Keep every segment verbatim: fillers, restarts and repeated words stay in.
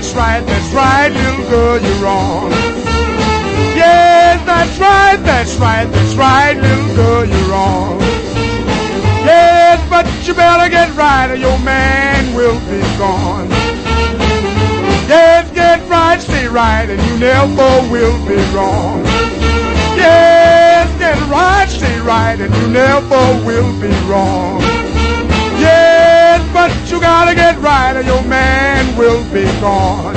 that's right, that's right, little girl, you're wrong. Yes, that's right, that's right, that's right, little girl, you're wrong. Yes, but you better get right or your man will be gone. Yes, get right, stay right, and you never will be wrong. Yes, get right, stay right, and you never will be wrong. Yes, but you gotta get right or your man will be gone.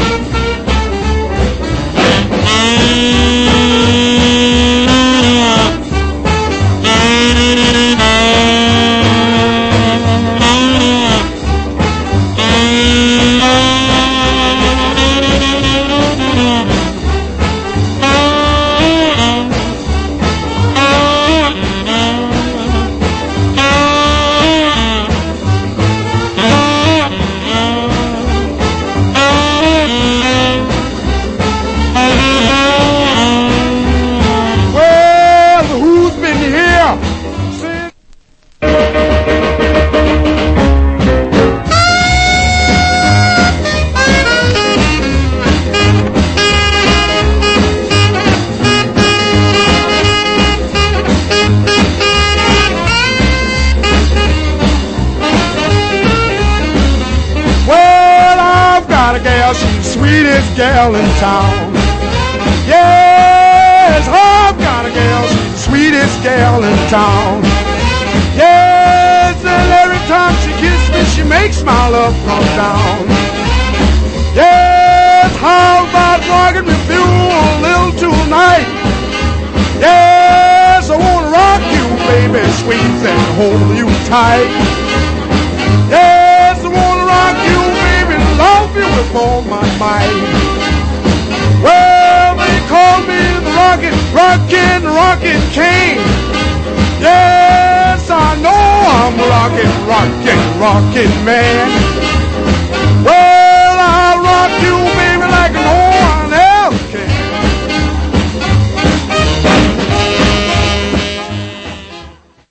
Sweetest gal in town. Yes, I've got a gal, she's the sweetest gal in town. Yes, and every time she kisses me, she makes my love come down. Yes, how about rocking with you a little tonight? Yes, I wanna rock you, baby, squeeze and hold you tight. Yes, I wanna rock you, baby, love you with all my might. Well, they call me the rockin', rockin', rockin' king. Yes, I know I'm a rockin', rockin', rockin' man.